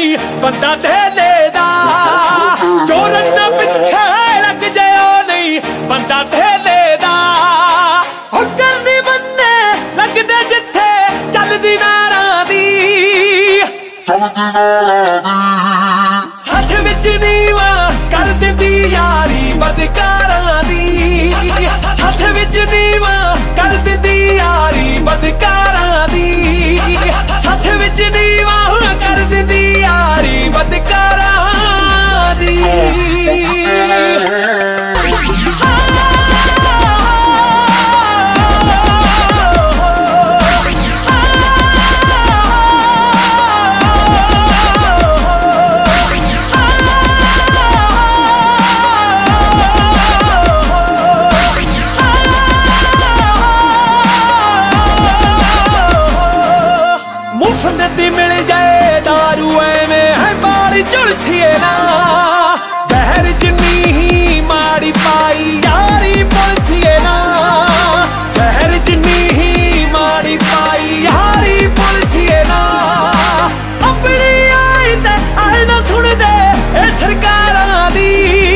नहीं बंदा धेले दा चोरन पिछे लग जाओ नहीं बंदा धेले दा हुक्म नहीं बनने लगदे जिथे चलदी नारां दी सच विच नीवा कर दिंदी यारी बदकारां दी सच विच नीवा कर दिंदी यारी बदकारां दी सच विच नीवा कर दिंदी यारी बदकारां दी मुफ्त मिल जाए दारू एवें है बाड़ी झुलसिए ना बहर जिन्नी ही माड़ी पाई यारी पुलसिए ना बहर जिन्नी ही माड़ी पाई यारी पुलसिए ना अपनी आई ते आए ना सुन दे ए सरकारां दी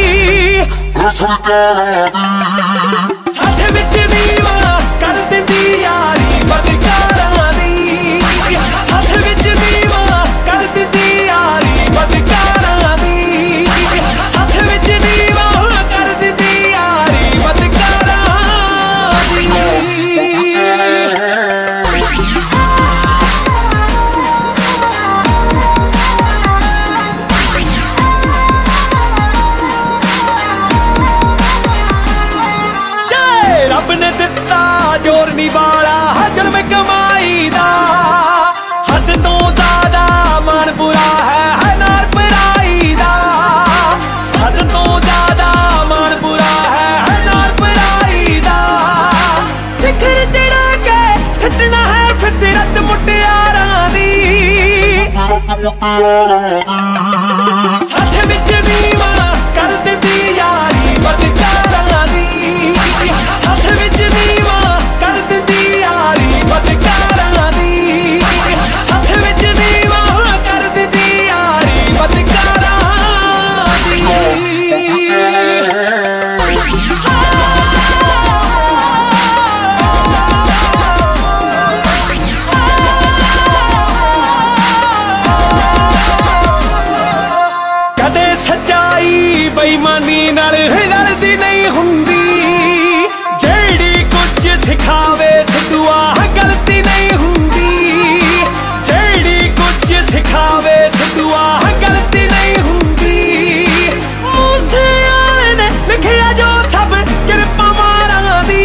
सच विच नीवा कर दिंदी यारी बदकारां दी सच विच नीवा कर दिंदी यारी बदकारां दी सच विच नीवा कर दिंदी यारी बदकारां दी रब ने दिता जोर नी वाला हजर में कमाई दा हद तो ज्यादा मान बुरा है नार पराई दा हद तो ज्यादा मान बुरा है नार पराई दा सिखर चढ़ा के छटना है फितरत मुटियारां दी सच विच नीवा कर दिंदी यारी बदकारां दी सच विच नीवा कर दिंदी यारी बदकारां दी सच विच नीवा कर दिंदी यारी बदकारां दी कदे सच्चाई बेईमानी नाल रलदी नहीं हुंदी जेड़ी कुछ सिखावे सिद्धूआ गलती नहीं हुंदी जेड़ी कुछ सिखावे सिद्धूआ गलती नहीं हुंदी मूसे वाले ने लिखिया जो सब किरपा मारां दी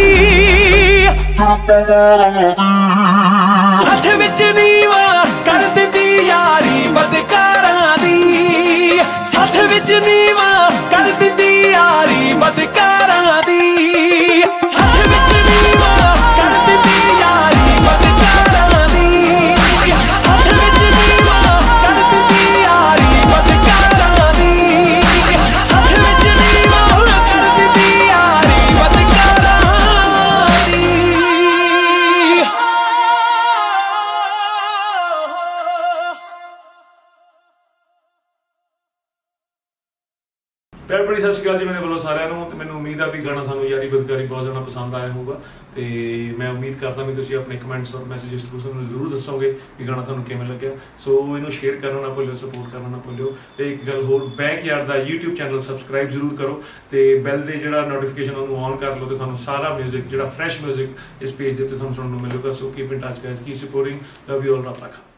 सच विच नीवा कर दिंदी यारी बदकारां दी सच विच नीवा कर दिंदी यारी बदकारां दी सच विच नीवा कर दिंदी यारी बदकारां दी सच विच नीवा कर दिंदी यारी बदकारां दी सच विच नीवा कर दिंदी यारी बदकारां दी ਪਿਆਰ ਭਰੀ ਸਤਿ ਸ਼੍ਰੀ ਅਕਾਲ ਜੀ ਮੇਰੇ ਵੱਲੋਂ ਸਾਰਿਆਂ ਨੂੰ ਤੇ ਮੈਨੂੰ ਉਮੀਦ ਆ ਵੀ ਗਾਣਾ ਤੁਹਾਨੂੰ ਯਾਰੀ ਬਦਕਾਰੀ ਬਹੁਤ ਜ਼ਿਆਦਾ ਪਸੰਦ ਆਇਆ ਹੋਊਗਾ ਤੇ ਮੈਂ ਉਮੀਦ ਕਰਦਾ ਵੀ ਤੁਸੀਂ ਆਪਣੇ ਕਮੈਂਟਸ ਔਰ ਮੈਸੇजेस ਥਰੂ ਸਾਨੂੰ ਜ਼ਰੂਰ ਦੱਸੋਗੇ ਵੀ ਗਾਣਾ ਤੁਹਾਨੂੰ ਕਿਵੇਂ ਲੱਗਿਆ ਸੋ ਇਹਨੂੰ ਸ਼ੇਅਰ ਕਰਨਾ ਨਾ ਭੁੱਲਿਓ ਸਪੋਰਟ ਕਰਨਾ ਨਾ ਭੁੱਲਿਓ ਤੇ ਇੱਕ ਗੱਲ ਹੋਰ ਬੈਕਯਾਰਡ ਦਾ YouTube ਚੈਨਲ ਸਬਸਕ੍ਰਾਈਬ ਜ਼ਰੂਰ ਕਰੋ ਤੇ ਬੈਲ ਦੇ ਜਿਹੜਾ ਨੋਟੀਫਿਕੇਸ਼ਨ ਉਹਨੂੰ ਔਨ ਕਰ ਲਓ ਤੇ ਤੁਹਾਨੂੰ ਸਾਰਾ 뮤직 ਜਿਹੜਾ ਫਰੈਸ਼ 뮤직 ਇਸ ਪੇਜ ਦੇ ਉੱਤੇ ਤੁਹਾਨੂੰ ਸੁਣਨ ਨੂੰ ਮਿਲੂਗਾ so keep in touch guys keep supporting love you all ਰੱਬ ਰੱਖਾ